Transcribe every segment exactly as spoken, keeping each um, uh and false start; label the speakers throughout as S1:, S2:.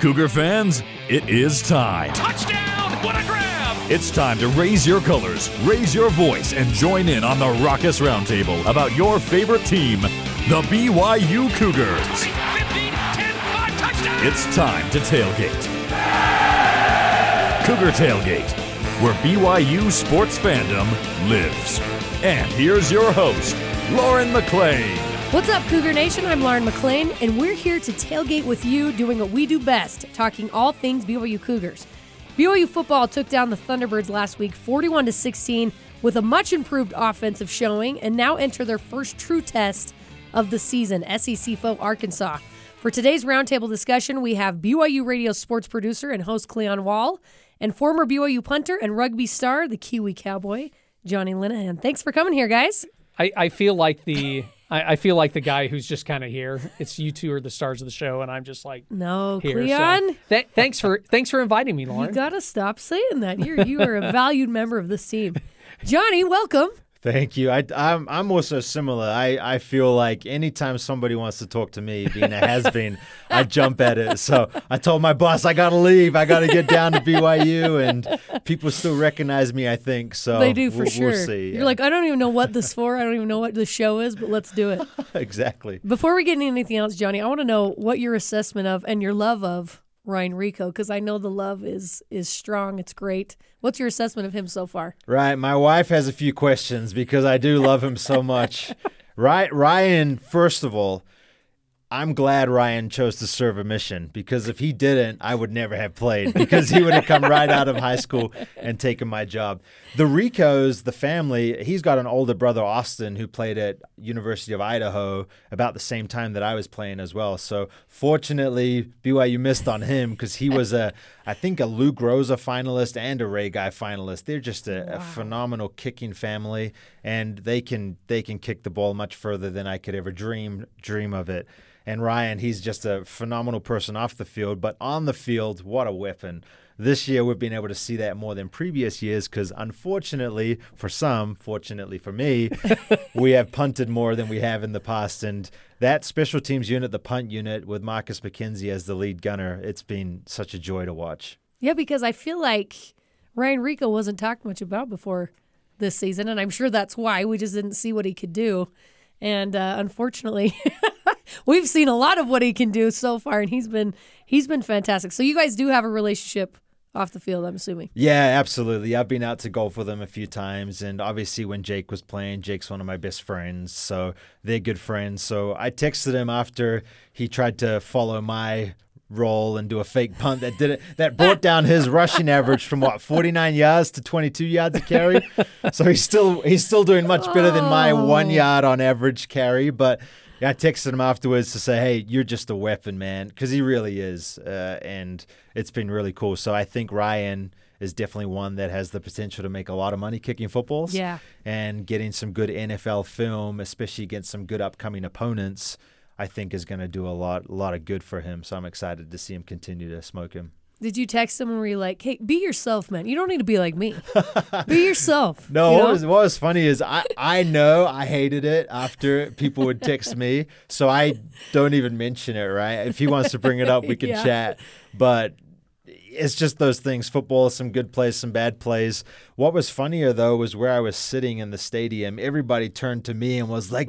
S1: Cougar fans, it is time.
S2: Touchdown! What a grab!
S1: It's time to raise your colors, raise your voice, and join in on the Raucous Roundtable about your favorite team, the B Y U Cougars.
S2: twenty, fifteen, ten, five, touchdown!
S1: It's time to tailgate. Cougar Tailgate, where B Y U sports fandom lives. And here's your host, Lauren McLean.
S3: What's up, Cougar Nation? I'm Lauren McLean, and we're here to tailgate with you, doing what we do best, talking all things B Y U Cougars. B Y U football took down the Thunderbirds last week, forty-one to sixteen, with a much improved offensive showing, and now enter their first true test of the season, S E C foe Arkansas. For today's roundtable discussion, we have B Y U Radio sports producer and host Cleon Wall, and former B Y U punter and rugby star, the Kiwi Cowboy, Johnny Linehan. Thanks for coming here, guys.
S4: I, I feel like the I, I feel like the guy who's just kind of here. It's you two are the stars of the show, and I'm just like
S3: no,
S4: here.
S3: Cleon.
S4: So, th- thanks for thanks for inviting me, Lauren.
S3: You gotta stop saying that. You're you are a valued member of this team. Johnny, welcome.
S5: Thank you. I, I'm I'm also similar. I, I feel like anytime somebody wants to talk to me, being a has-been, I jump at it. So I told my boss I got to leave. I got to get down to B Y U, and people still recognize me, I think. So
S3: they do for
S5: we'll,
S3: sure.
S5: We'll see.
S3: You're
S5: yeah.
S3: like, I don't even know what this for. I don't even know what the show is, but let's do it.
S5: Exactly.
S3: Before we get into anything else, Johnny, I want to know what your assessment of and your love of Ryan Rico, because I know the love is is strong. It's great. What's your assessment of him so far?
S5: Right. My wife has a few questions because I do love him so much. Right, Ryan, first of all, I'm glad Ryan chose to serve a mission, because if he didn't, I would never have played, because he would have come right out of high school and taken my job. The Ricos, the family, he's got an older brother, Austin, who played at University of Idaho about the same time that I was playing as well. So fortunately, B Y U missed on him, because he was, a, I think, a Luke Rosa finalist and a Ray Guy finalist. They're just a, wow. a phenomenal kicking family, and they can they can kick the ball much further than I could ever dream dream of it. And Ryan, he's just a phenomenal person off the field, but on the field, what a weapon. This year, we've been able to see that more than previous years, because unfortunately for some, fortunately for me, we have punted more than we have in the past. And that special teams unit, the punt unit, with Marcus McKenzie as the lead gunner, it's been such a joy to watch.
S3: Yeah, because I feel like Ryan Rico wasn't talked much about before this season, and I'm sure that's why. We just didn't see what he could do. And uh, unfortunately, we've seen a lot of what he can do so far, and he's been he's been fantastic. So you guys do have a relationship off the field, I'm assuming.
S5: Yeah, absolutely. I've been out to golf with him a few times, and obviously when Jake was playing, Jake's one of my best friends, so they're good friends. So I texted him after he tried to follow my roll and do a fake punt that did it that brought down his rushing average from what forty-nine yards to twenty-two yards a carry. So he's still he's still doing much better than my one yard on average carry. But I texted him afterwards to say, hey, you're just a weapon, man, because he really is, uh, and it's been really cool. So I think Ryan is definitely one that has the potential to make a lot of money kicking footballs.
S3: Yeah. And
S5: getting some good N F L film, especially against some good upcoming opponents, I think is going to do a lot, a lot of good for him. So I'm excited to see him continue to smoke him.
S3: Did you text him and were you like, hey, be yourself, man. You don't need to be like me. Be yourself.
S5: No,
S3: you know?
S5: what, was, what was funny is I, I know I hated it after people would text me, so I don't even mention it, right? If he wants to bring it up, we can
S3: yeah.
S5: chat. But it's just those things. Football, some good plays, some bad plays. What was funnier, though, was where I was sitting in the stadium, everybody turned to me and was like,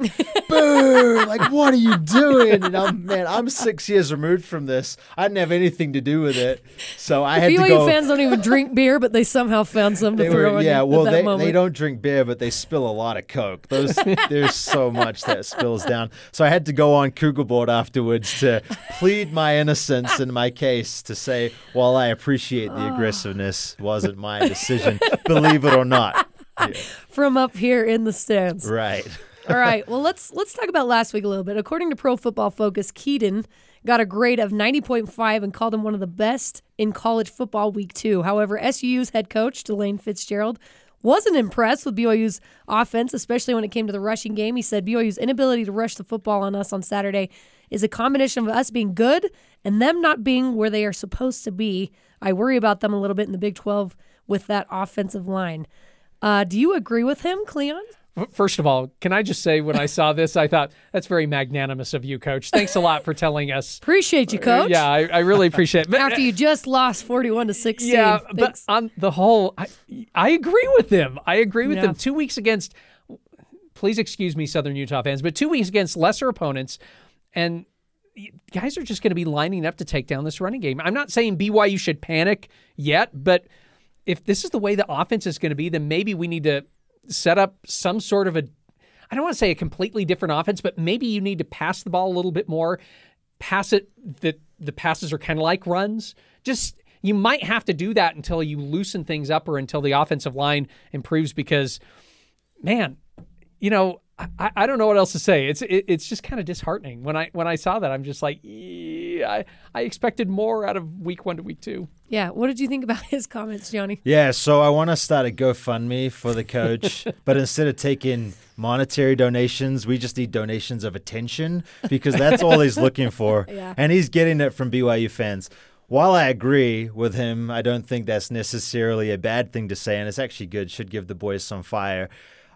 S5: boo, like, what are you doing? And I'm, man, I'm six years removed from this. I didn't have anything to do with it. So I had
S3: B Y U
S5: to go.
S3: fans don't even drink beer, but they somehow found some to
S5: They
S3: throw
S5: were,
S3: in
S5: yeah,
S3: at
S5: well,
S3: that
S5: they,
S3: moment.
S5: they don't drink beer, but they spill a lot of Coke. Those There's so much that spills down. So I had to go on Cougar Board afterwards to plead my innocence in my case, to say, while I appreciate the aggressiveness, wasn't my decision, believe it or not. Yeah.
S3: From up here in the stands.
S5: Right.
S3: All right. Well, let's let's talk about last week a little bit. According to Pro Football Focus, Keaton got a grade of ninety point five and called him one of the best in college football week two. However, S U U's head coach, Delane Fitzgerald, wasn't impressed with B Y U's offense, especially when it came to the rushing game. He said B Y U's inability to rush the football on us on Saturday is a combination of us being good and them not being where they are supposed to be. I worry about them a little bit in the Big twelve with that offensive line. Uh, do you agree with him, Cleon?
S4: First of all, can I just say when I saw this, I thought, that's very magnanimous of you, Coach. Thanks a lot for telling us.
S3: Appreciate you, Coach.
S4: Yeah, I, I really appreciate it. But,
S3: After you just lost forty-one to sixteen.
S4: Yeah,
S3: Thanks.
S4: but on the whole, I, I agree with him. I agree with
S3: Yeah.
S4: him. Two weeks against, please excuse me, Southern Utah fans, but two weeks against lesser opponents, and guys are just going to be lining up to take down this running game. I'm not saying B Y U should panic yet, but if this is the way the offense is going to be, then maybe we need to set up some sort of a, I don't want to say a completely different offense, but maybe you need to pass the ball a little bit more, pass it, that the passes are kind of like runs. Just, you might have to do that until you loosen things up or until the offensive line improves because, man, you know, I, I don't know what else to say. It's it, it's just kind of disheartening. When I when I saw that, I'm just like, yeah, I, I expected more out of week one to week two.
S3: Yeah. What did you think about his comments, Johnny?
S5: Yeah, so I want to start a GoFundMe for the coach, but instead of taking monetary donations, we just need donations of attention because that's all he's looking for.
S3: Yeah.
S5: And he's getting it from B Y U fans. While I agree with him, I don't think that's necessarily a bad thing to say, and it's actually good, should give the boys some fire.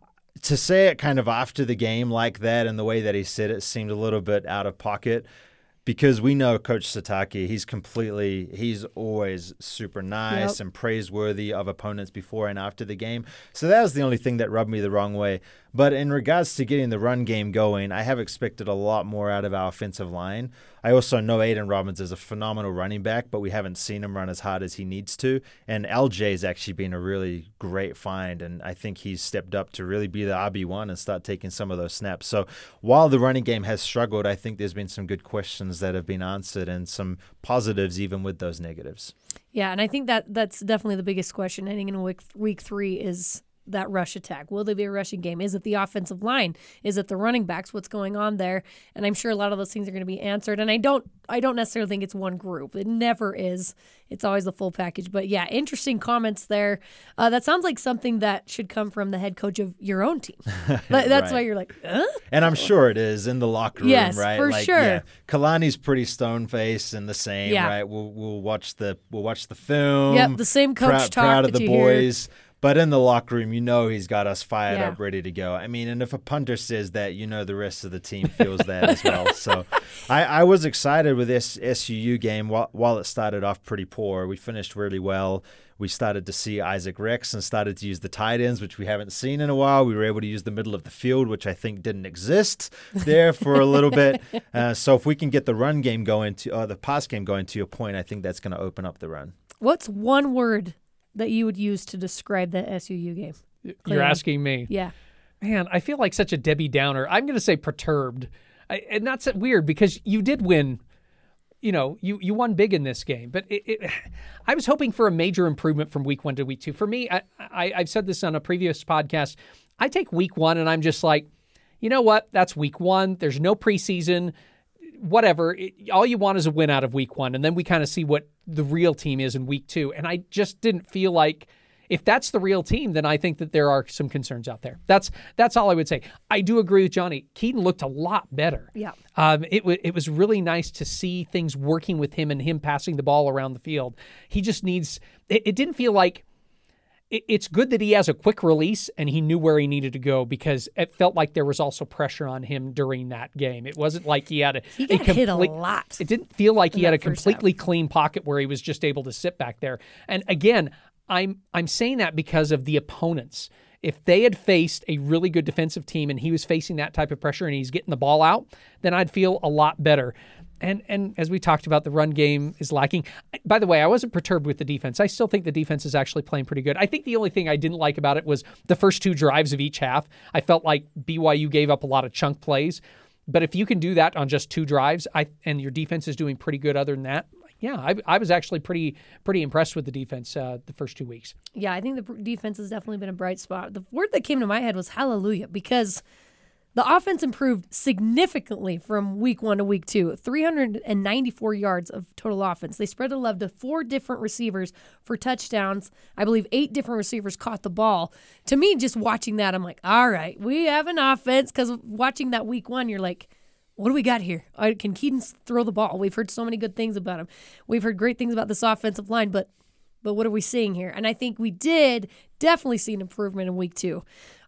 S5: To say it kind of after the game like that and the way that he said it seemed a little bit out of pocket because we know Coach Satake, he's completely, he's always super nice
S3: Yep.
S5: and praiseworthy of opponents before and after the game. So that was the only thing that rubbed me the wrong way. But in regards to getting the run game going, I have expected a lot more out of our offensive line. I also know Aiden Robbins is a phenomenal running back, but we haven't seen him run as hard as he needs to. And L J's actually been a really great find, and I think he's stepped up to really be the R B one and start taking some of those snaps. So while the running game has struggled, I think there's been some good questions that have been answered and some positives even with those negatives.
S3: Yeah, and I think that that's definitely the biggest question heading into week, week three is that rush attack. Will there be a rushing game? Is it the offensive line? Is it the running backs? What's going on there? And I'm sure a lot of those things are going to be answered. And I don't I don't necessarily think it's one group. It never is. It's always the full package. But yeah, interesting comments there. Uh, that sounds like something that should come from the head coach of your own team. That's
S5: Right.
S3: why you're like, huh?
S5: And I'm sure it is in the locker room,
S3: Yes,
S5: right?
S3: for
S5: like,
S3: sure.
S5: Yeah, Kalani's pretty stone faced and the same,
S3: Yeah.
S5: right? We'll we'll watch the we'll watch the film.
S3: Yep, the same coach
S5: proud,
S3: talk
S5: proud of
S3: that
S5: the
S3: you hear.
S5: boys. But in the locker room, you know he's got us fired
S3: Yeah.
S5: up, ready to go. I mean, and if a punter says that, you know the rest of the team feels that as well. So I, I was excited with this S U U game while, while it started off pretty poor. We finished really well. We started to see Isaac Rex and started to use the tight ends, which we haven't seen in a while. We were able to use the middle of the field, which I think didn't exist there for a little bit. Uh, so if we can get the run game going, to uh, the pass game going, to your point, I think that's going to open up the run.
S3: What's one word that you would use to describe that S U U game?
S4: You're
S3: Clearly.
S4: asking me.
S3: Yeah.
S4: Man, I feel like such a Debbie Downer. I'm going to say perturbed. I, and that's weird because you did win. You know, you, you won big in this game. But it, it, I was hoping for a major improvement from week one to week two. For me, I, I, I've said this on a previous podcast. I take week one and I'm just like, you know what? That's week one. There's no preseason. Whatever. It, all you want is a win out of week one. And then we kind of see what the real team is in week two. And I just didn't feel like if that's the real team, then I think that there are some concerns out there. That's that's all I would say. I do agree with Johnny. Keaton looked a lot better.
S3: Yeah.
S4: Um, it, w- it was really nice to see things working with him and him passing the ball around the field. He just needs, it, it didn't feel like, it, it's good that he has a quick release and he knew where he needed to go because it felt like there was also pressure on him during that game. It wasn't like he had a,
S3: He
S4: a
S3: got hit a
S4: complete,
S3: lot
S4: It didn't feel like he
S3: in
S4: had a
S3: that first
S4: completely clean pocket where he was just able to sit back there. And again, I'm I'm saying that because of the opponents. If they had faced a really good defensive team and he was facing that type of pressure and he's getting the ball out, then I'd feel a lot better. And and as we talked about, the run game is lacking. By the way, I wasn't perturbed with the defense. I still think the defense is actually playing pretty good. I think the only thing I didn't like about it was the first two drives of each half. I felt like B Y U gave up a lot of chunk plays. But if you can do that on just two drives, I and your defense is doing pretty good other than that, yeah, I, I was actually pretty pretty impressed with the defense uh, the first two weeks.
S3: Yeah, I think the defense has definitely been a bright spot. The word that came to my head was hallelujah because the offense improved significantly from week one to week two. three hundred ninety-four yards of total offense. They spread the love to four different receivers for touchdowns. I believe eight different receivers caught the ball. To me, just watching that, I'm like, all right, we have an offense because watching that week one, you're like, what do we got here? Uh, Can Keaton throw the ball? We've heard so many good things about him. We've heard great things about this offensive line, but but what are we seeing here? And I think we did definitely see an improvement in week two.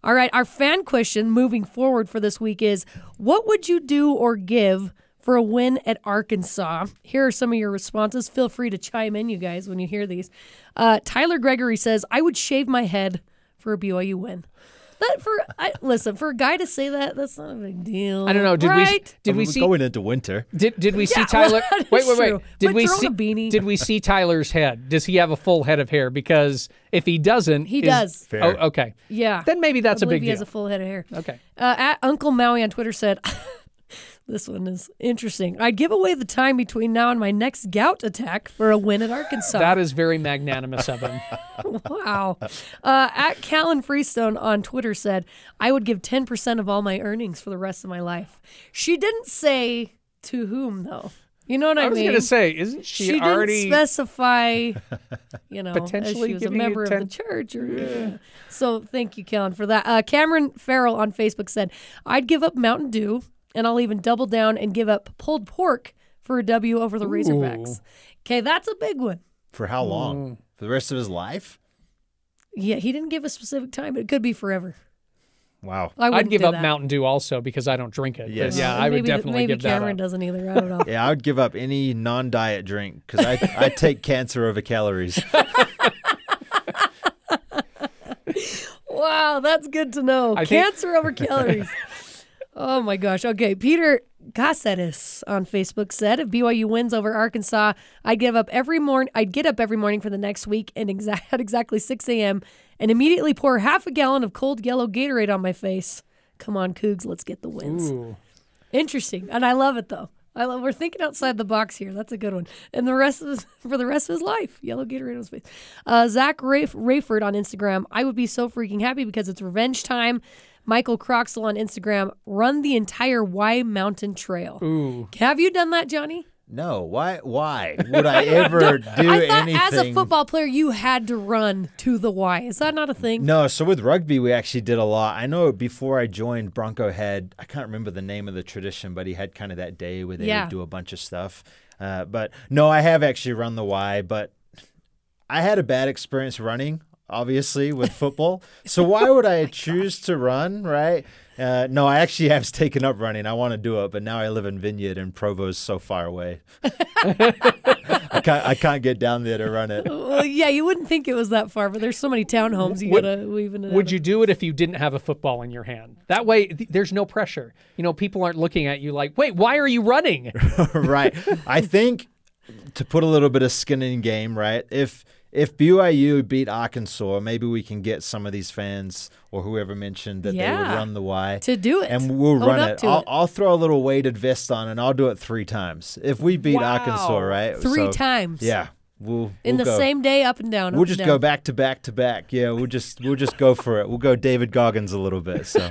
S3: All right, our fan question moving forward for this week is, what would you do or give for a win at Arkansas? Here are some of your responses. Feel free to chime in, you guys, when you hear these. Uh, Tyler Gregory says, I would shave my head for a B Y U win. That for I, listen, for a guy to say that, that's not a big deal.
S4: I don't know. Did
S3: right?
S4: we did we
S5: We're
S4: see
S5: going into winter.
S4: did did we see
S3: Yeah,
S4: Tyler?
S3: well, that
S4: wait,
S3: is
S4: wait, wait.
S3: true.
S4: Did
S3: But
S4: we
S3: throw on
S4: see
S3: a beanie.
S4: Did we see Tyler's head? Does he have a full head of hair? Because if he doesn't,
S3: He
S4: is-
S3: does.
S5: Fair.
S4: Oh, okay.
S3: Yeah.
S4: Then maybe that's
S3: I
S4: a
S3: believe
S4: big
S3: he
S4: deal.
S3: has a full head of hair.
S4: Okay.
S3: Uh, at Uncle Maui on Twitter said, this one is interesting. I'd give away the time between now and my next gout attack for a win at Arkansas.
S4: That is very magnanimous of him.
S3: Wow. Uh, at Callan Freestone on Twitter said, I would give ten percent of all my earnings for the rest of my life. She didn't say to whom, though. You know what I,
S4: I was
S3: mean?
S4: going to say, isn't she,
S3: she
S4: already
S3: didn't specify, you know,
S4: Potentially
S3: as she was a
S4: giving you
S3: member of
S4: ten
S3: the church. Or, yeah. So thank you, Callan, for that. Uh, Cameron Farrell on Facebook said, I'd give up Mountain Dew, and I'll even double down and give up pulled pork for a W over the Razorbacks. Okay, that's a big one.
S5: For how long? For the rest of his life?
S3: Yeah, he didn't give a specific time, but it could be forever.
S5: Wow.
S3: I
S4: I'd
S3: wouldn't
S4: give
S3: do
S4: up
S3: that.
S4: Mountain Dew also because I don't drink it. But
S5: Yes.
S4: yeah,
S3: And
S4: I would
S3: maybe,
S4: definitely
S3: maybe
S4: give that
S3: Cameron
S4: up.
S3: doesn't either. I don't know.
S5: Yeah, I would give up any non-diet drink because I I take cancer over calories.
S3: Wow, that's good to know.
S4: I think-
S3: Cancer over calories. Oh my gosh. Okay, Peter Caceres on Facebook said, if B Y U wins over Arkansas, I'd give up every morning. I'd get up every morning for the next week and exa- at exactly six a.m. and immediately pour half a gallon of cold yellow Gatorade on my face. Come on, Cougs, let's get the wins.
S4: Ooh.
S3: Interesting, and I love it though. I love. We're thinking outside the box here. That's a good one. And the rest of his, for the rest of his life, yellow Gatorade on his face. Uh, Zach Rayf- Rayford on Instagram. I would be so freaking happy because it's revenge time. Michael Croxel on Instagram. Run the entire Y Mountain Trail.
S4: Ooh.
S3: Have you done that, Johnny?
S5: No, why? Why would I ever do
S3: I thought
S5: anything?
S3: as a football player you had to run to the Y. Is that not a thing?
S5: No, so with rugby, we actually did a lot. I know before I joined, Bronco had, I can't remember the name of the tradition, but he had kind of that day where they
S3: Yeah.
S5: would do a bunch of stuff. Uh, but no, I have actually run the Y, but I had a bad experience running, obviously, with football. So why would I choose to run, right? Uh, no, I actually have taken up running. I want to do it, but now I live in Vineyard and Provo's so far away. I can't I can't get down there to run it.
S3: Well, yeah, you wouldn't think it was that far, but there's so many townhomes you
S4: Would-
S3: gotta weave in and
S4: Would
S3: out
S4: you do it if you didn't have a football in your hand? That way, th- there's no pressure. You know, people aren't looking at you like, wait, why are you running?
S5: Right. I think to put a little bit of skin in the game, right? If if B Y U beat Arkansas, maybe we can get some of these fans or whoever mentioned that they would
S3: Yeah.
S5: run the Y.
S3: to do it,
S5: And we'll
S3: Own
S5: run
S3: up
S5: it.
S3: to
S5: I'll,
S3: it.
S5: I'll throw a little weighted vest on and I'll do it three times. If we beat
S4: Wow.
S5: Arkansas, right?
S3: Three
S5: So,
S3: times.
S5: Yeah. We'll,
S3: in
S5: we'll
S3: the
S5: go.
S3: same day, up and down.
S5: We'll
S3: up
S5: just
S3: and
S5: go
S3: down.
S5: back to back to back. Yeah, we'll just we'll just go for it. We'll go David Goggins a little bit. So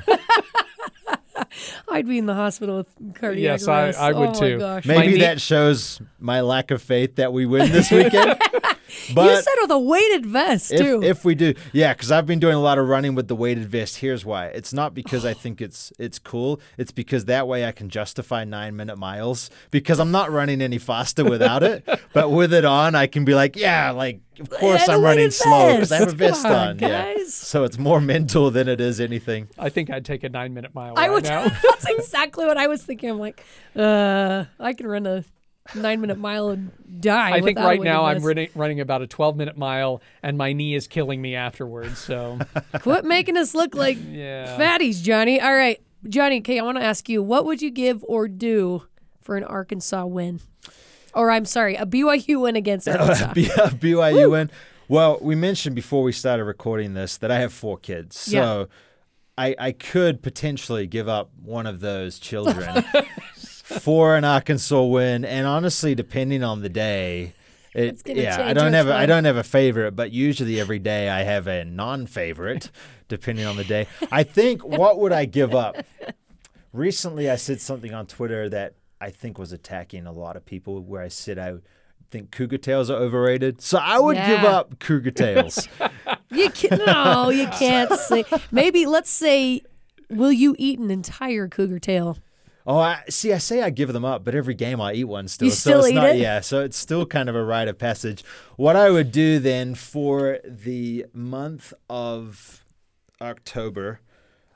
S3: I'd be in the hospital with cardiac
S4: Yes, I-
S3: arrest.
S4: I would
S3: oh
S4: too.
S3: My gosh.
S4: My
S5: maybe
S4: knee-
S5: that shows my lack of faith that we win this weekend. But
S3: you said with a weighted vest too.
S5: If, if we do, yeah, because I've been doing a lot of running with the weighted vest. Here's why: it's not because I think it's it's cool. It's because that way I can justify nine minute miles because I'm not running any faster without it. But with it on, I can be like, yeah, like of course
S3: And a
S5: I'm running
S3: weighted
S5: slow because I have a
S3: vest.
S5: vest
S3: Come on,
S5: on. Yeah,
S3: guys.
S5: so it's more mental than it is anything.
S4: I think I'd take a nine minute mile
S3: I
S4: right
S3: would.
S4: now.
S3: That's exactly what I was thinking. I'm like, uh, I can run a nine minute mile and die.
S4: I think
S3: without a
S4: right
S3: weighted
S4: now I'm
S3: vest.
S4: running, running about a twelve minute mile, and my knee is killing me afterwards. So,
S3: Quit making us look like
S4: yeah.
S3: fatties, Johnny. All right, Johnny. Okay, I want to ask you, what would you give or do for an Arkansas win? Or I'm sorry, a B Y U win against Arkansas.
S5: B- B Y U win. Well, we mentioned before we started recording this that I have four kids, so
S3: Yeah.
S5: I, I could potentially give up one of those children for an Arkansas win. And honestly, depending on the day, it,
S3: It's gonna
S5: yeah, I
S3: change
S5: don't
S3: which
S5: have a, I
S3: one.
S5: don't have a favorite, but usually every day I have a non-favorite, depending on the day. I think what would I give up? Recently, I said something on Twitter that I think was attacking a lot of people, where I said I think cougar tails are overrated. So I would give
S3: Yeah.
S5: up cougar tails.
S3: You can no, you can't say. Maybe let's say, will you eat an entire cougar tail?
S5: Oh, I, see, I say I give them up, but every game I eat one still.
S3: You
S5: so
S3: still
S5: it's
S3: eat
S5: not,
S3: it?
S5: Yeah, so it's still kind of a rite of passage. What I would do then for the month of October,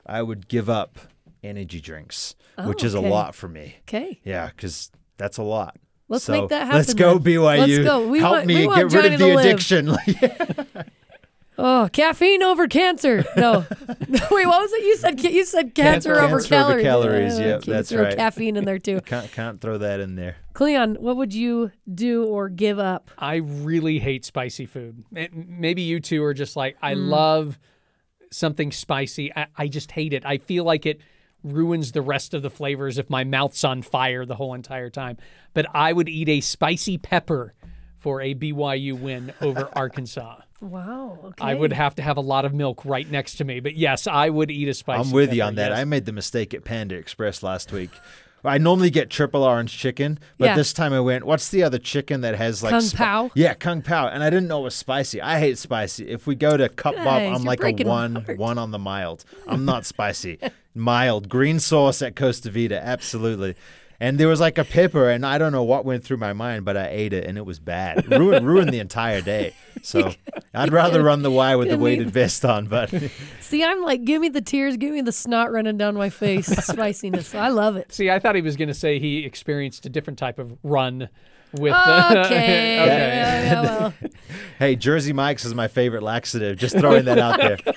S5: I would give up energy drinks,
S3: Oh,
S5: which is
S3: okay.
S5: a lot for me.
S3: Okay.
S5: Yeah, because that's a lot.
S3: Let's
S5: so
S3: make that happen.
S5: Let's go,
S3: then.
S5: B Y U.
S3: Let's go. We
S5: Help
S3: want,
S5: me
S3: we
S5: get
S3: want
S5: rid
S3: Johnny
S5: of
S3: to
S5: the
S3: live.
S5: addiction.
S3: Oh, caffeine over cancer. No. Wait, what was it? You said you said cancer,
S5: Cancer
S3: over
S5: over
S3: calories.
S5: calories,
S3: Yeah,
S5: yep,
S3: okay,
S5: that's
S3: throw
S5: right.
S3: caffeine in there too.
S5: can't can't throw that in there.
S3: Cleon, what would you do or give up?
S4: I really hate spicy food. It- Maybe you two are just like, I
S3: Mm.
S4: love something spicy. I, I just hate it. I feel like it ruins the rest of the flavors if my mouth's on fire the whole entire time. But I would eat a spicy pepper for a B Y U win over Arkansas.
S3: Wow. Okay.
S4: I would have to have a lot of milk right next to me. But yes, I would eat a spicy
S5: I'm with you
S4: pepper,
S5: on that.
S4: yes.
S5: I made the mistake at Panda Express last week. I normally get triple orange chicken, but
S3: Yeah.
S5: this time I went, what's the other chicken that has like
S3: Kung
S5: spi-
S3: Pao?
S5: Yeah, Kung Pao. And I didn't know it was spicy. I hate spicy. If we go to Cup Bop,
S3: Guys,
S5: I'm
S3: you're
S5: like a
S3: breaking my
S5: one,
S3: heart.
S5: one on the mild. I'm not spicy. Mild. Green sauce at Costa Vida, absolutely. And there was like a pepper, and I don't know what went through my mind, but I ate it, and it was bad. Ruined, ruined the entire day. So I'd rather run the Y with the
S3: couldn't
S5: weighted
S3: eat-
S5: vest on, but
S3: See, I'm like, give me the tears, give me the snot running down my face, spiciness. I love it.
S4: See, I thought he was going to say he experienced a different type of run with
S3: Okay.
S4: the.
S3: Yeah, yeah, well.
S5: hey, Jersey Mike's is my favorite laxative. Just throwing that out there.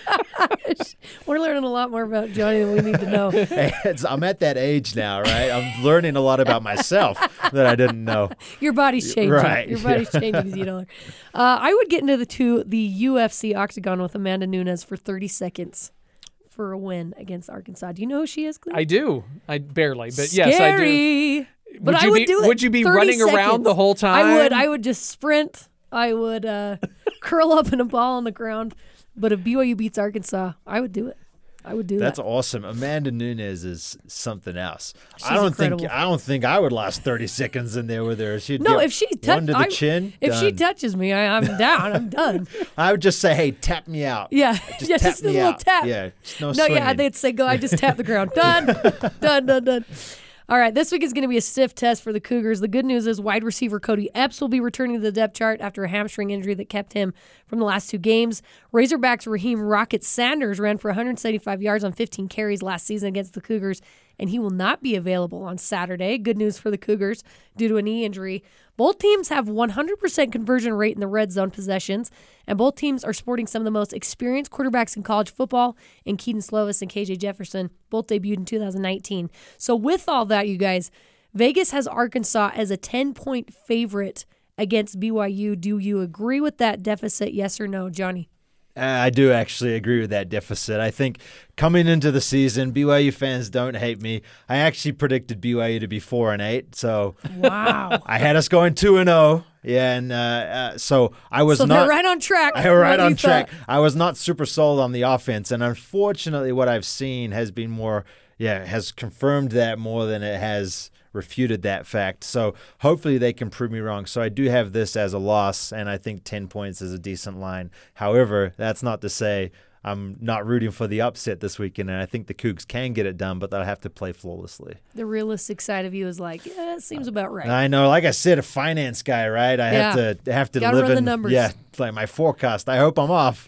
S3: We're learning a lot more about Johnny than we need to know.
S5: Hey, it's, I'm at that age now, right? I'm learning a lot about myself that I didn't know.
S3: Your body's changing.
S5: Right,
S3: Your body's changing because you don't. Uh, I would get into the to the U F C octagon with Amanda Nunes for thirty seconds for a win against Arkansas. Do you know who she is, Cleve?
S4: I do. I barely, but yes, I do.
S3: Scary. But
S4: Would
S3: I
S4: you
S3: would
S4: be-
S3: do it.
S4: would you be
S3: thirty
S4: running around
S3: seconds.
S4: the whole
S3: I would.
S4: time?
S3: I would just sprint. I would uh, curl up in a ball on the ground. But if B Y U beats Arkansas, I would do it. I would do
S5: That's
S3: that.
S5: awesome. Amanda Nunes is something else.
S3: She's
S5: I don't
S3: incredible.
S5: think I don't think I would last thirty seconds in there with her. She'd
S3: No,
S5: get
S3: if she
S5: one
S3: touch,
S5: to the
S3: I,
S5: chin.
S3: if she
S5: done.
S3: touches me, I, I'm down. I'm done.
S5: I would just say, "Hey, tap me out."
S3: Yeah,
S5: Just
S3: yeah,
S5: tap
S3: just a
S5: me
S3: little
S5: out.
S3: tap.
S5: Yeah, just no,
S3: No, yeah,
S5: swinging.
S3: they'd say go. I just tap the ground. Done, done, done, done. All right, this week is going to be a stiff test for the Cougars. The good news is wide receiver Cody Epps will be returning to the depth chart after a hamstring injury that kept him from the last two games. Razorbacks Raheem Rocket Sanders ran for one hundred seventy-five yards on fifteen carries last season against the Cougars, and he will not be available on Saturday. Good news for the Cougars due to a knee injury. Both teams have one hundred percent conversion rate in the red zone possessions, and both teams are sporting some of the most experienced quarterbacks in college football in Keaton Slovis and K J Jefferson, both debuted in two thousand nineteen. So with all that, you guys, Vegas has Arkansas as a ten-point favorite against B Y U. Do you agree with that deficit, yes or no, Johnny?
S5: Uh, I do actually agree with that deficit. I think coming into the season, B Y U fans don't hate me. I actually predicted B Y U to be four and eight, so
S3: Wow.
S5: I had us going two and zero. Yeah, and uh, uh, so I was
S3: so
S5: not
S3: they're right on track.
S5: I right
S3: What
S5: on
S3: you
S5: track.
S3: thought.
S5: I was not super sold on the offense, and unfortunately, what I've seen has been more, yeah, has confirmed that more than it has refuted that fact. So hopefully they can prove me wrong. So I do have this as a loss, and I think ten points is a decent line. However, that's not to say I'm not rooting for the upset this weekend, and I think the Cougs can get it done, but they'll have to play flawlessly.
S3: The realistic side of you is like, yeah, it seems about right.
S5: I know, like I said, a finance guy, right? I have
S3: Yeah.
S5: to have to
S3: Gotta
S5: live
S3: run the
S5: in
S3: numbers.
S5: yeah, like my forecast. I hope I'm off,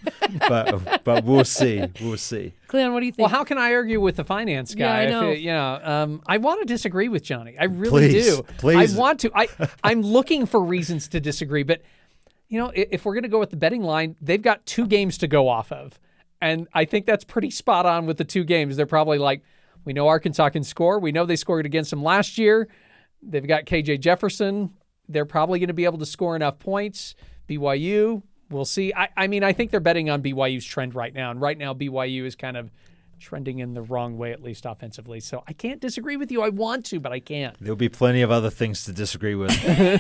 S5: but but we'll see. We'll see.
S3: Cleon, what do you
S4: Well,
S3: think?
S4: how can I argue with the finance
S3: Yeah,
S4: guy?
S3: I
S4: if
S3: know.
S4: it- you know, um, I want to disagree with Johnny. I really
S5: Please,
S4: do.
S5: please.
S4: I want to. I I'm looking for reasons to disagree, but you know, i- if we're going to go with the betting line, they've got two games to go off of, and I think that's pretty spot on with the two games. They're probably like, we know Arkansas can score. We know they scored against them last year. They've got K J Jefferson. They're probably going to be able to score enough points. B Y U, we'll see. I, I mean, I think they're betting on B Y U's trend right now, and right now B Y U is kind of trending in the wrong way, at least offensively. So I can't disagree with you. I want to, but I can't.
S5: There'll be plenty of other things to disagree with.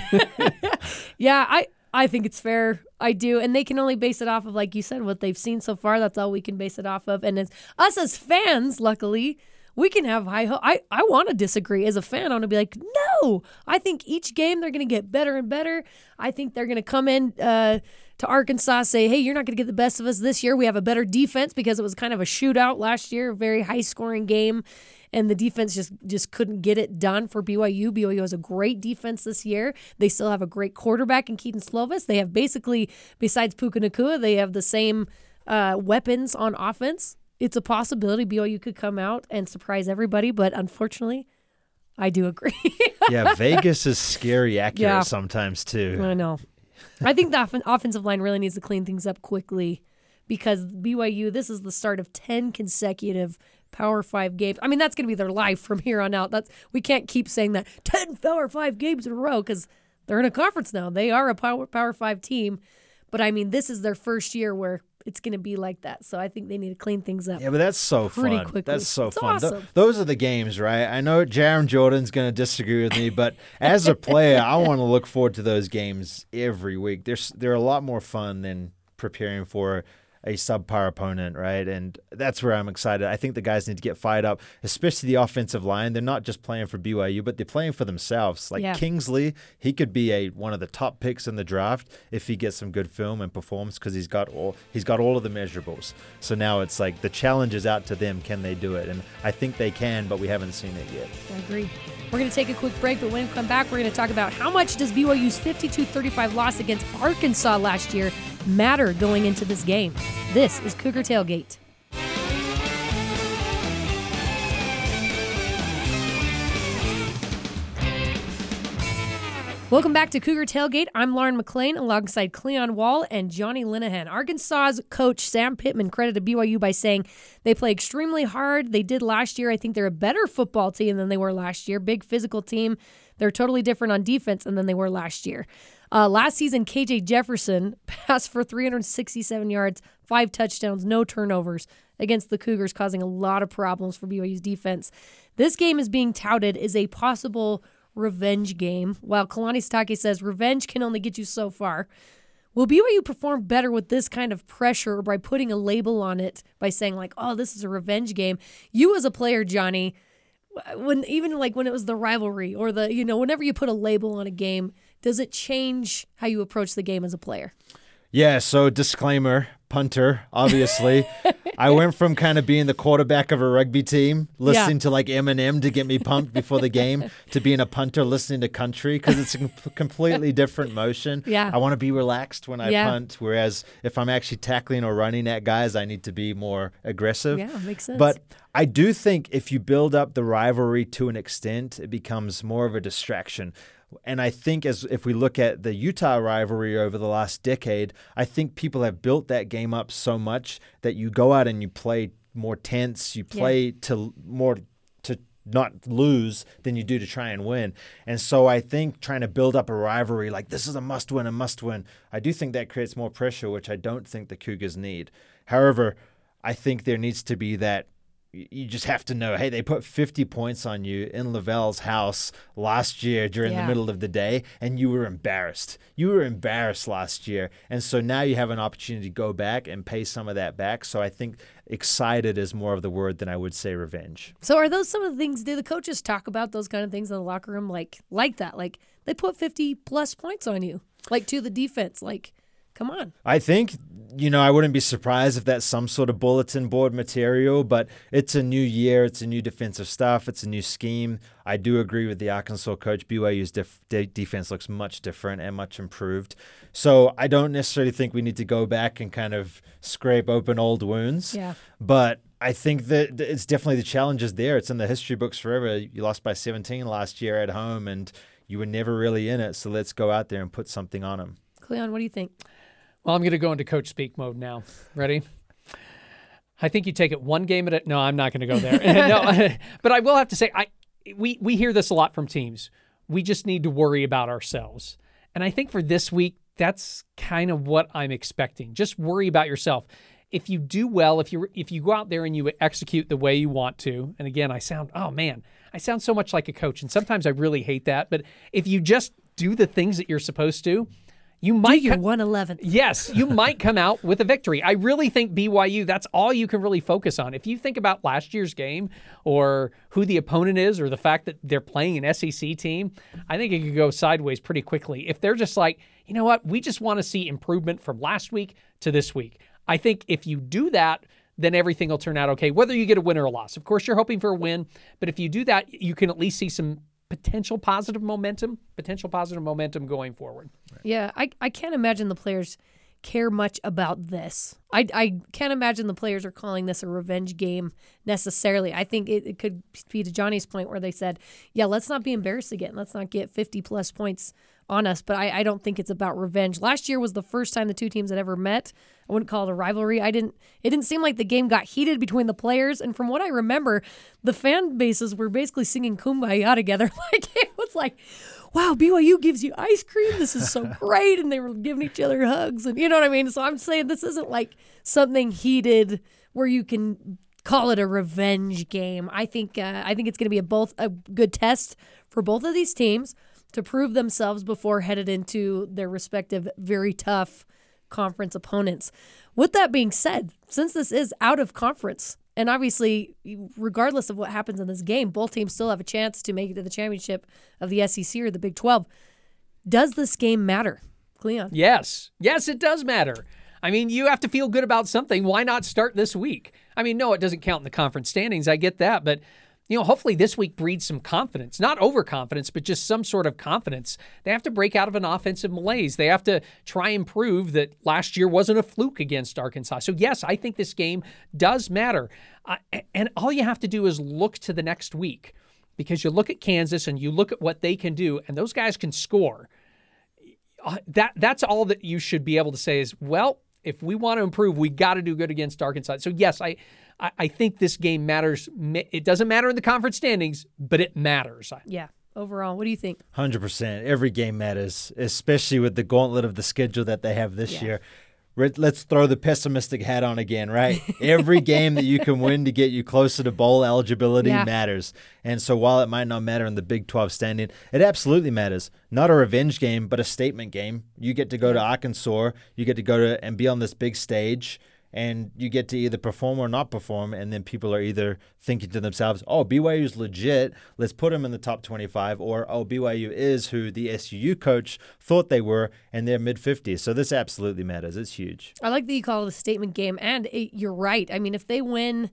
S3: Yeah, I, I think it's fair. I do. And they can only base it off of, like you said, what they've seen so far. That's all we can base it off of. And as us as fans, luckily, we can have high hope. I, I want to disagree. As a fan, I want to be like, no. I think each game they're going to get better and better. I think they're going to come in uh, to Arkansas, say, hey, you're not going to get the best of us this year. We have a better defense because it was kind of a shootout last year, a very high-scoring game. And the defense just, just couldn't get it done for B Y U. B Y U has a great defense this year. They still have a great quarterback in Keaton Slovis. They have basically, besides Puka Nacua, they have the same uh, weapons on offense it's a possibility B Y U could come out and surprise everybody, but unfortunately, I do agree.
S5: Yeah, Vegas is scary accurate
S3: Yeah.
S5: sometimes too.
S3: I know. I think the off- offensive line really needs to clean things up quickly because B Y U, this is the start of ten consecutive Power Five games. I mean, that's going to be their life from here on out. That's we can't keep saying that ten Power Five games in a row because they're in a conference now. They are a Power Power Five team, but I mean, this is their first year where it's going to be like that. So I think they need to clean things up.
S5: Yeah, but that's so
S3: Pretty
S5: fun.
S3: quickly.
S5: That's so
S3: It's
S5: fun. Th-
S3: awesome.
S5: those are the games, right? I know Jarom Jordan's going to disagree with me, but as a player, I want to look forward to those games every week. They're, s- they're a lot more fun than preparing for a subpar opponent, right? And that's where I'm excited. I think the guys need to get fired up, especially the offensive line. They're not just playing for B Y U, but they're playing for themselves. Like
S3: Yeah.
S5: Kingsley, he could be a one of the top picks in the draft if he gets some good film and performs because he's got all he's got all of the measurables. So now it's like the challenge is out to them. Can they do it? And I think they can, but we haven't seen it yet.
S3: I agree. We're going to take a quick break, but when we come back, we're going to talk about how much does B Y U's fifty-two thirty-five loss against Arkansas last year matter going into this game. This is Cougar Tailgate. Welcome back to Cougar Tailgate. I'm Lauren McLean alongside Cleon Wall and Johnny Linehan. Arkansas's coach Sam Pittman credited B Y U by saying they play extremely hard. They did last year. I think they're a better football team than they were last year. Big physical team. They're totally different on defense than they were last year. Uh, last season, K J Jefferson passed for three hundred sixty-seven yards, five touchdowns, no turnovers against the Cougars, causing a lot of problems for B Y U's defense. This game is being touted as a possible revenge game, while Kalani Sitake says revenge can only get you so far. Will B Y U perform better with this kind of pressure or by putting a label on it by saying like, oh, this is a revenge game? You as a player, Johnny, when even like when it was the rivalry or the, you know, whenever you put a label on a game, does it change how you approach the game as a player?
S5: Yeah, so disclaimer, punter, obviously. I went from kind of being the quarterback of a rugby team, listening
S3: Yeah.
S5: to like Eminem to get me pumped before the game, to being a punter listening to country because it's a com- completely different motion.
S3: Yeah.
S5: I want to be relaxed when I
S3: Yeah.
S5: punt, whereas if I'm actually tackling or running at guys, I need to be more aggressive.
S3: Yeah, makes sense.
S5: But I do think if you build up the rivalry to an extent, it becomes more of a distraction. And I think as if we look at the Utah rivalry over the last decade, I think people have built that game up so much that you go out and you play more tense, you play
S3: Yeah.
S5: to more to not lose than you do to try and win. And so I think trying to build up a rivalry like this is a must win, a must win, I do think that creates more pressure, which I don't think the Cougars need. However, I think there needs to be that you just have to know, hey, they put fifty points on you in Lavelle's house last year during
S3: Yeah.
S5: the middle of the day, and you were embarrassed. You were embarrassed last year. And so now you have an opportunity to go back and pay some of that back. So I think excited is more of the word than I would say revenge.
S3: So are those some of the things, do the coaches talk about those kind of things in the locker room like like that? Like they put fifty plus points on you, like to the defense, like come on.
S5: I think, you know, I wouldn't be surprised if that's some sort of bulletin board material, but it's a new year. It's a new defensive stuff. It's a new scheme. I do agree with the Arkansas coach. B Y U's def- de- defense looks much different and much improved. So I don't necessarily think we need to go back and kind of scrape open old wounds.
S3: Yeah.
S5: But I think that it's definitely the challenge is there. It's in the history books forever. You lost by seventeen last year at home, and you were never really in it. So let's go out there and put something on them.
S3: Cleon, what do you think?
S4: Well, I'm going to go into coach speak mode now. Ready? I think you take it one game at a no. I'm not going to go there. no, but I will have to say, I we we hear this a lot from teams. We just need to worry about ourselves, and I think for this week, that's kind of what I'm expecting. Just worry about yourself. If you do well, if you if you go out there and you execute the way you want to, and again, I sound oh man, I sound so much like a coach, and sometimes I really hate that. But if you just do the things that you're supposed to, you might
S3: Do your
S4: co-
S3: one eleven.
S4: Yes, you might come out with a victory. I really think B Y U, that's all you can really focus on. If you think about last year's game or who the opponent is or the fact that they're playing an S E C team, I think it could go sideways pretty quickly. If they're just like, you know what, we just want to see improvement from last week to this week. I think if you do that, then everything will turn out okay, whether you get a win or a loss. Of course, you're hoping for a win, but if you do that, you can at least see some potential positive momentum, potential positive momentum going forward.
S3: Yeah, I, I can't imagine the players care much about this. I, I can't imagine the players are calling this a revenge game necessarily. I think it, it could be to Johnny's point where they said, yeah, let's not be embarrassed again. Let's not get fifty plus points on us. But I, I don't think it's about revenge. Last year was the first time the two teams had ever met. I wouldn't call it a rivalry. I didn't. It didn't seem like the game got heated between the players. And from what I remember, the fan bases were basically singing Kumbaya together. Like it was like, wow, B Y U gives you ice cream. This is so great. And they were giving each other hugs. And you know what I mean? So I'm saying this isn't like something heated where you can call it a revenge game. I think uh, I think it's going to be a both a good test for both of these teams to prove themselves before headed into their respective very tough conference opponents. With that being said, since this is out of conference, and obviously, regardless of what happens in this game, both teams still have a chance to make it to the championship of the S E C or the Big twelve. Does this game matter, Cleon?
S4: Yes. Yes, it does matter. I mean, you have to feel good about something. Why not start this week? I mean, no, it doesn't count in the conference standings. I get that. But, you know, hopefully this week breeds some confidence. Not overconfidence, but just some sort of confidence. They have to break out of an offensive malaise. They have to try and prove that last year wasn't a fluke against Arkansas. So, yes, I think this game does matter. Uh, and all you have to do is look to the next week, because you look at Kansas and you look at what they can do, and those guys can score. Uh, that That's all that you should be able to say is, well, if we want to improve, we got to do good against Arkansas. So, yes, I, I I think this game matters. It doesn't matter in the conference standings, but it matters.
S3: Yeah. Overall, what do you think?
S5: one hundred percent. Every game matters, especially with the gauntlet of the schedule that they have this
S3: Yeah.
S5: year. Let's throw the pessimistic hat on again, right? Every game that you can win to get you closer to bowl eligibility
S3: Yeah.
S5: matters. And so while it might not matter in the Big twelve standing, it absolutely matters. Not a revenge game, but a statement game. You get to go to Arkansas. You get to go to and be on this big stage. And you get to either perform or not perform, and then people are either thinking to themselves, oh, B Y U's legit, let's put them in the top twenty-five, or, oh, B Y U is who the S U U coach thought they were, and they're mid-fifties. So this absolutely matters. It's huge.
S3: I like that you call it a statement game, and it, you're right. I mean, if they win,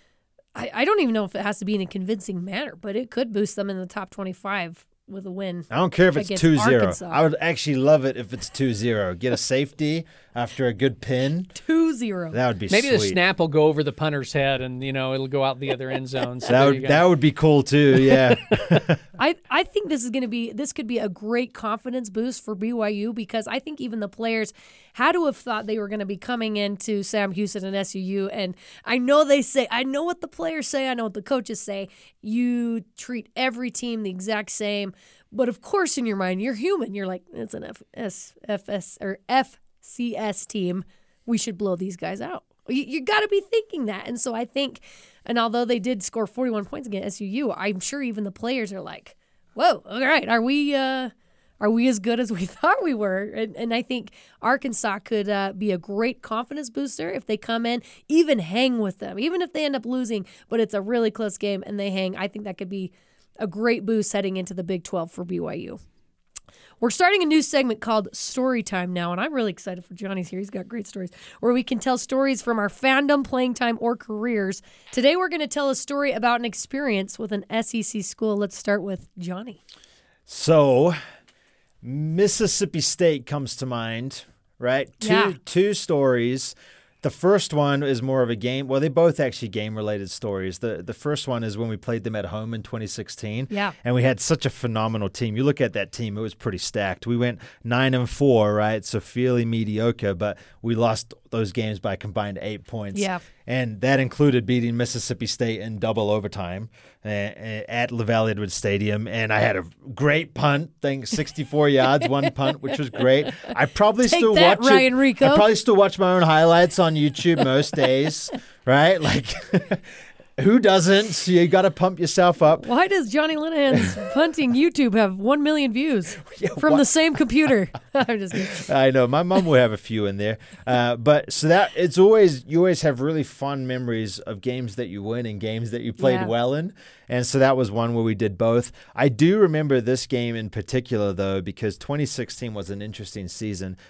S3: I, I don't even know if it has to be in a convincing manner, but it could boost them in the top twenty-five with a win.
S5: I don't care if it's
S3: against
S5: two zero.
S3: Arkansas.
S5: I would actually love it if it's two zero. Get a safety after a good pin.
S3: two zero.
S5: That would be
S4: Maybe
S5: sweet.
S4: the snap will go over the punter's head, and you know it'll go out the other end zone. So
S5: That
S4: there you
S5: would
S4: go.
S5: that would be cool too. Yeah.
S3: I, I think this is going to be this could be a great confidence boost for B Y U, because I think even the players had to have thought they were going to be coming into Sam Houston and S U U. And I know they say, I know what the players say, I know what the coaches say. You treat every team the exact same. But of course, in your mind, you're human. You're like, it's an F S F S or F C S team. We should blow these guys out. You, you got to be thinking that. And so I think, and although they did score forty-one points against S U U, I'm sure even the players are like, whoa, all right, are we uh, are we as good as we thought we were? And, and I think Arkansas could uh, be a great confidence booster if they come in, even hang with them, even if they end up losing, but it's a really close game and they hang. I think that could be a great boost heading into the Big twelve for B Y U. We're starting a new segment called Story Time now, and I'm really excited for Johnny's here. He's got great stories, where we can tell stories from our fandom, playing time, or careers. Today we're going to tell a story about an experience with an S E C school. Let's start with Johnny.
S5: So, Mississippi State comes to mind, right? Two
S3: Yeah.
S5: two stories. The first one is more of a game. Well, they both actually game-related stories. The The first one is when we played them at home in twenty sixteen.
S3: Yeah.
S5: And we had such a phenomenal team. You look at that team, it was pretty stacked. We went nine and four, right? So fairly mediocre, but we lost those games by a combined eight points.
S3: Yeah.
S5: And that included beating Mississippi State in double overtime uh, at LaValle Edwards Stadium. And I had a great punt, I think sixty-four yards, one punt, which was great. I probably
S3: Take
S5: still
S3: that,
S5: watch
S3: Ryan
S5: it.
S3: Rico.
S5: I probably still watch my own highlights on YouTube most days, right? Like, who doesn't? You got to pump yourself up.
S3: Why does Johnny Linehan's punting YouTube have one million views
S5: Yeah,
S3: from
S5: why-
S3: the same computer? I'm just kidding.
S5: I know my mom will have a few in there, uh, but so that it's always you always have really fun memories of games that you win and games that you played
S3: Yeah.
S5: well in, and so that was one where we did both. I do remember this game in particular though because twenty sixteen was an interesting season.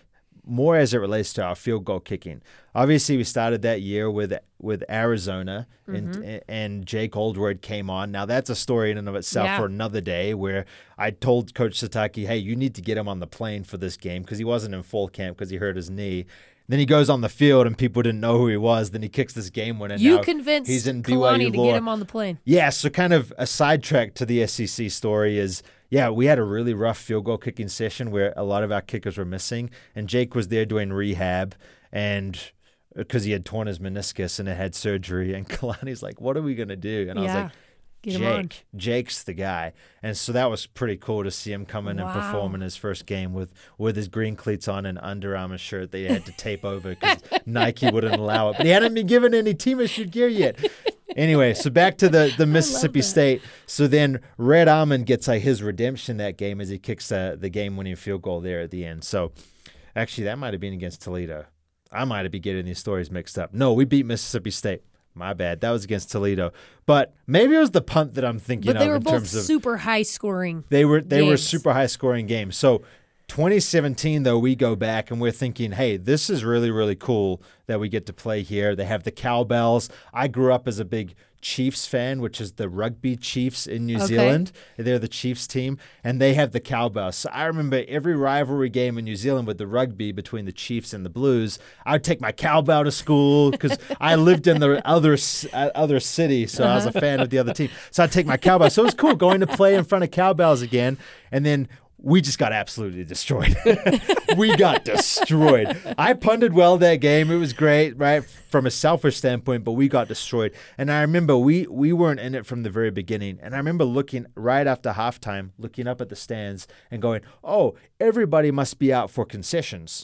S5: more as it relates to our field goal kicking. Obviously, we started that year with with Arizona,
S3: Mm-hmm.
S5: and and Jake Oldward came on. Now, that's a story in and of itself
S3: Yeah.
S5: for another day, where I told Coach Sataki, hey, you need to get him on the plane for this game, because he wasn't in full camp because he hurt his knee. Then he goes on the field and people didn't know who he was. Then he kicks this game winner.
S3: You
S5: now
S3: convinced
S5: he's in B Y U
S3: Kalani to
S5: lore.
S3: get him on the plane.
S5: Yeah, so kind of a sidetrack to the S E C story is, yeah, we had a really rough field goal kicking session where a lot of our kickers were missing, and Jake was there doing rehab, and because he had torn his meniscus and it had surgery, and Kalani's like, what are we going to do? And I was
S3: Yeah.
S5: like,
S3: Get him on.
S5: Jake, Jake's the guy. And so that was pretty cool to see him come in
S3: Wow.
S5: and perform in his first game with, with his green cleats on and Under Armour shirt they had to tape over because Nike wouldn't allow it. But he hadn't been given any team issued gear yet. Anyway, so back to the, the Mississippi
S3: that.
S5: State. So then Red Almond gets like his redemption that game as he kicks uh, the game-winning field goal there at the end. So actually, that might have been against Toledo. I might have been getting these stories mixed up. No, we beat Mississippi State. My bad. That was against Toledo. But maybe it was the punt that I'm thinking
S3: But they
S5: of
S3: were
S5: in
S3: both
S5: terms of
S3: super high scoring.
S5: they were they were
S3: games.
S5: super high scoring games. So twenty seventeen though, we go back and we're thinking, hey, this is really really cool that we get to play here. They have the cowbells. I grew up as a big Chiefs fan, which is the Rugby Chiefs in New
S3: Okay.
S5: Zealand. They're the Chiefs team, and they have the cowbells. So I remember every rivalry game in New Zealand with the rugby between the Chiefs and the Blues, I would take my cowbell to school because I lived in the other uh, other city, so I was a fan of the other team. So I'd take my cowbell. So it was cool going to play in front of cowbells again, and then we just got absolutely destroyed. We got destroyed. I punted well that game. It was great, right, from a selfish standpoint, but we got destroyed. And I remember we we weren't in it from the very beginning. And I remember looking right after halftime, looking up at the stands and going, oh, everybody must be out for concessions.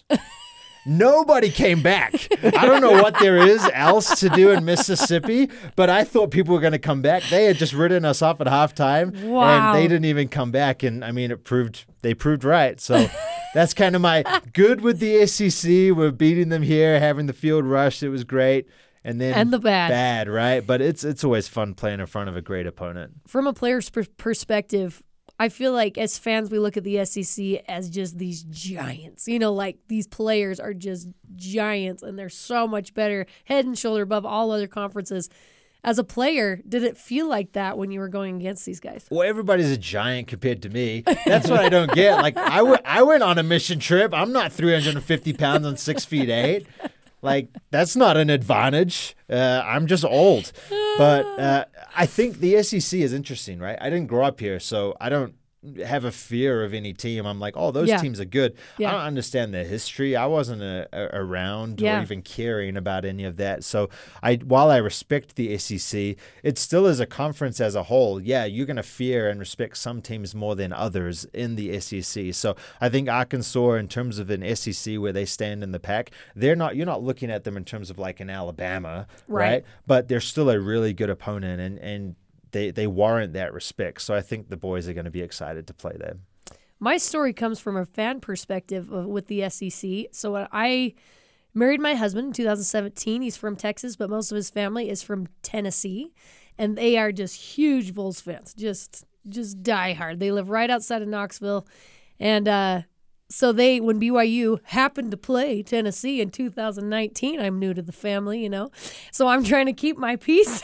S5: Nobody came back. I don't know what there is else to do in Mississippi, but I thought people were going to come back. They had just written us off at halftime,
S3: Wow.
S5: and they didn't even come back. And I mean, it proved they proved right. So that's kind of my good with the S E C. We're beating them here, having the field rush. It was great. And then
S3: And the bad.
S5: bad, right? But it's it's always fun playing in front of a great opponent.
S3: From a player's per- perspective, I feel like as fans, we look at the S E C as just these giants. You know, like these players are just giants and they're so much better, head and shoulder above all other conferences. As a player, did it feel like that when you were going against these guys?
S5: Well, everybody's a giant compared to me. That's what I don't get. Like, I, w- I went on a mission trip. I'm not three hundred fifty pounds and six feet eight. Like, that's not an advantage. Uh, I'm just old. But uh, I think the S E C is interesting, right? I didn't grow up here, so I don't have a fear of any team. I'm like, oh, those
S3: Yeah.
S5: teams are good.
S3: Yeah.
S5: I don't understand their history. I wasn't a, a, around
S3: Yeah.
S5: or even caring about any of that. So I, while I respect the S E C, it still is a conference as a whole. Yeah, you're going to fear and respect some teams more than others in the S E C. So I think Arkansas, in terms of an S E C where they stand in the pack, they're not. You're not looking at them in terms of like an Alabama,
S3: Right.
S5: right? But they're still a really good opponent, and and they they warrant that respect. So I think the boys are going to be excited to play them.
S3: My story comes from a fan perspective of, with the S E C. So when I married my husband in two thousand seventeen. He's from Texas, but most of his family is from Tennessee, and they are just huge Vols fans, just just die hard. They live right outside of Knoxville, and uh, so they when B Y U happened to play Tennessee in two thousand nineteen, I'm new to the family, you know, so I'm trying to keep my peace.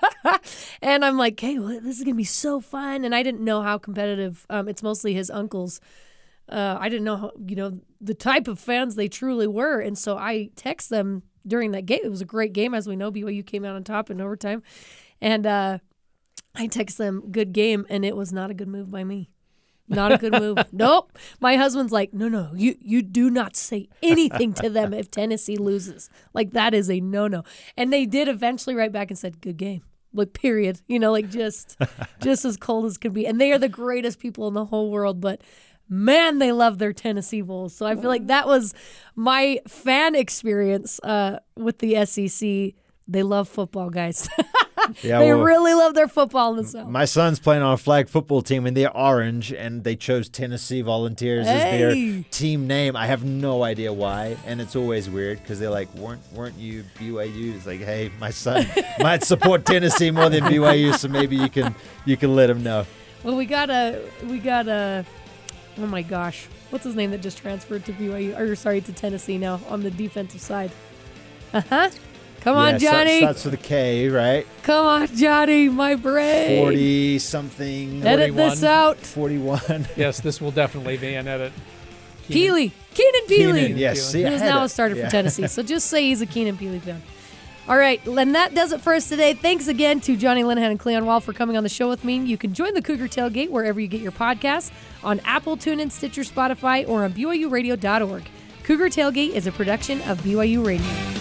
S3: And I'm like, hey, well, this is going to be so fun. And I didn't know how competitive. Um, it's mostly his uncles. Uh, I didn't know, how, you know, the type of fans they truly were. And so I text them during that game. It was a great game. As we know, B Y U came out on top in overtime. And uh, I text them, good game. And it was not a good move by me. Not a good move. Nope. My husband's like, no, no, you, you do not say anything to them if Tennessee loses. Like, that is a no-no. And they did eventually write back and said, good game. Like, period. You know, like just just as cold as could be. And they are the greatest people in the whole world, but man, they love their Tennessee Vols. So I feel like that was my fan experience uh, with the S E C. They love football, guys.
S5: Yeah,
S3: they
S5: well,
S3: really love their football in the South.
S5: my son's playing on a flag football team, and they're orange, and they chose Tennessee Volunteers as
S3: Hey.
S5: their team name. I have no idea why, and it's always weird because they're like, weren't weren't you B Y U? It's like, hey, my son might support Tennessee more than B Y U, so maybe you can you can let him know.
S3: Well, we got a, we got a, oh my gosh. what's his name that just transferred to B Y U, or sorry, to Tennessee now on the defensive side. Uh-huh. Come on,
S5: Yeah,
S3: Johnny.
S5: Starts with a K, right?
S3: Come on, Johnny, my brain.
S5: forty-something.
S3: Edit this
S4: forty-one.
S3: out.
S5: forty-one.
S4: Yes, this will definitely be an edit.
S3: Peely. Keenan Peely.
S5: Keenan, yes. See,
S3: He
S5: I
S3: was
S5: had
S3: now
S5: it.
S3: a starter
S5: Yeah.
S3: for Tennessee, so just say he's a Keenan Peely fan. All right, and that does it for us today. Thanks again to Johnny Linehan and Cleon Wall for coming on the show with me. You can join the Cougar Tailgate wherever you get your podcasts, on Apple, TuneIn, Stitcher, Spotify, or on B Y U radio dot org. Cougar Tailgate is a production of B Y U Radio.